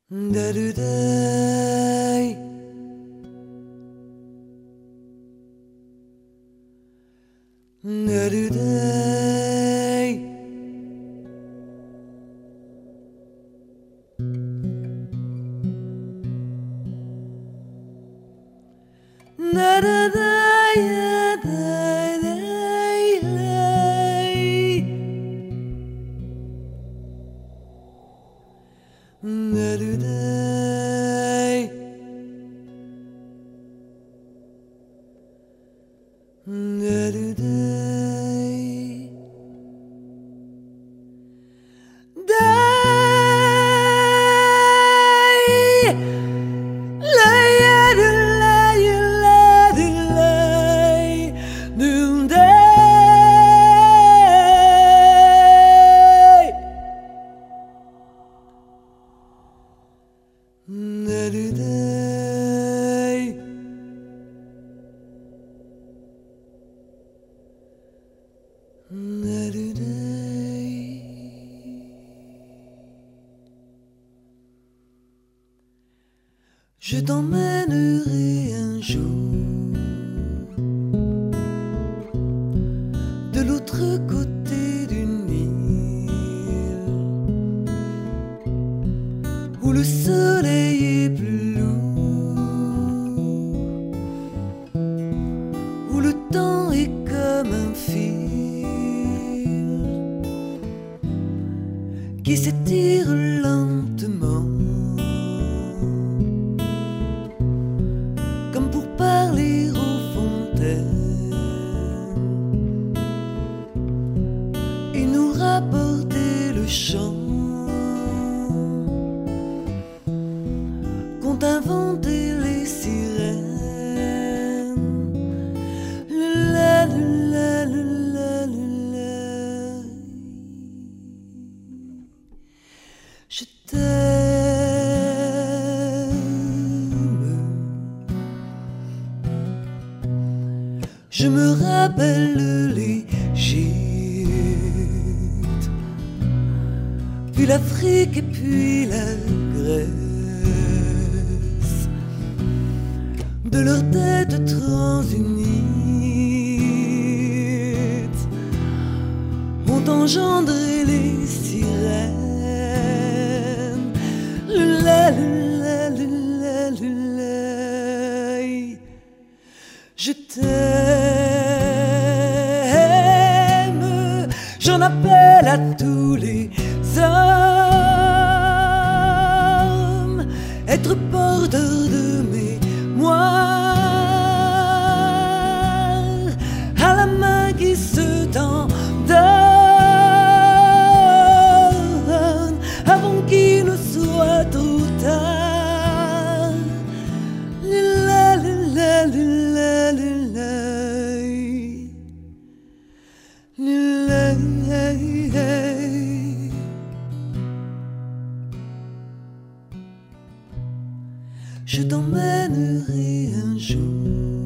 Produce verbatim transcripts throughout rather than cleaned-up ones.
Da-do-day. Da-do-day. Da-do-day. Da-do-day. Je t'emmènerai un jour de l'autre côté du Nil, où le soleil est plus lourd, où le temps est comme un fil qui s'étire lentement, comme pour parler aux fontaines et nous rapporter le chant qu'ont inventé les sirènes. Le la, le la, le la, le la. Je t'aime. Je me rappelle l'Égypte, puis l'Afrique et puis la Grèce, de leurs têtes transunites ont engendré les sirènes. Le la, le la, le la, le la. Je t'aime, j'en appelle à tous les hommes, être porteurs de mémoire, à la main qui se tend donne, avant qu'il ne soit trop tard. La, la, la, la, la. Je t'emmènerai un jour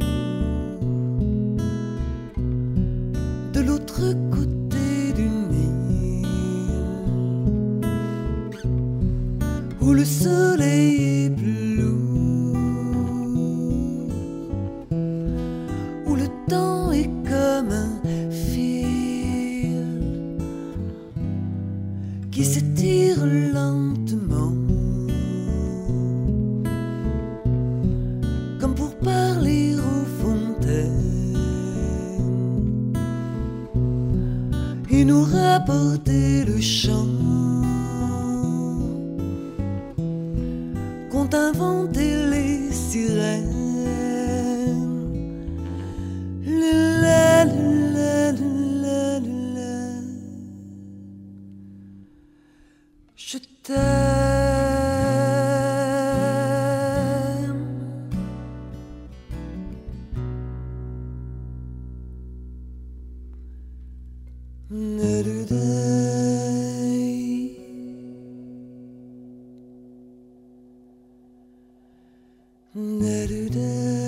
de l'autre côté du Nil, où le soleil est plus lourd, où le temps est comme un fil qui s'étire lentement, comme pour parler aux fontaines et nous rapporter le chant qu'ont inventé les sirènes. Le la, le la, le la, le la. Je t'aime. Da-do-day. Da-do-day.